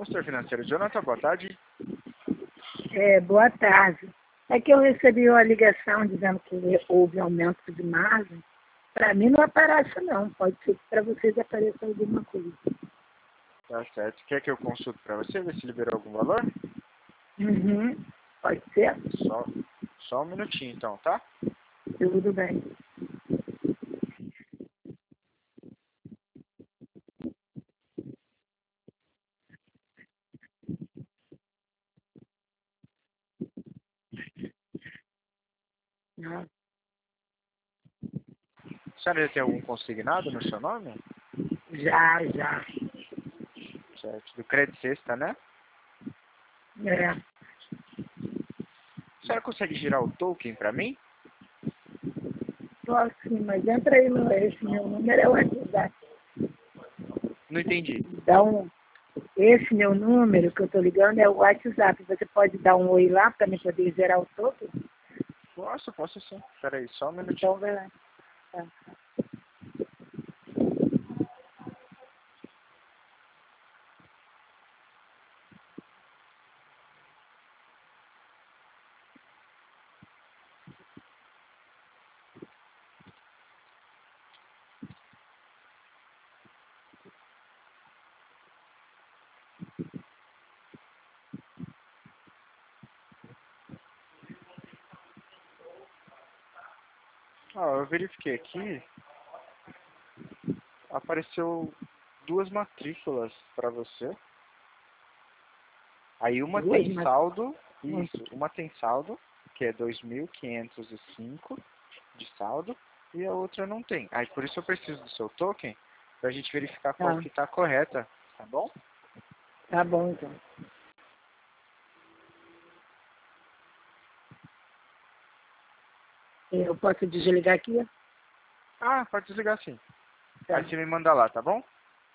Consultor financeiro Jonathan, boa tarde. Boa tarde. É que eu recebi uma ligação dizendo que houve aumento de margem. Para mim não aparece não, pode ser que para vocês apareça alguma coisa. Tá certo. Quer que eu consulte para você, ver se liberou algum valor? Uhum. Pode ser? Só um minutinho então, tá? Tudo bem. Não. A senhora já tem algum consignado no seu nome? Já. Certo. Do Credit Sexta, né? É. A senhora consegue girar o token para mim? Posso sim, mas entra aí esse meu número é o WhatsApp. Não entendi. Esse meu número que eu estou ligando é o WhatsApp. Você pode dar um oi lá para me poder gerar o token? Posso sim. Espera aí, só um minutinho. Então vai lá. Tá. Eu verifiquei aqui. Apareceu 2 matrículas para você. Aí uma Duas, tem mas... saldo. Isso, uma tem saldo, que é 2.505 de saldo. E a outra não tem. Aí por isso eu preciso do seu token para a gente verificar qual que está correta. Tá bom? Tá bom, então. Eu posso desligar aqui? Pode desligar sim. Tá. Aí você me manda lá, tá bom?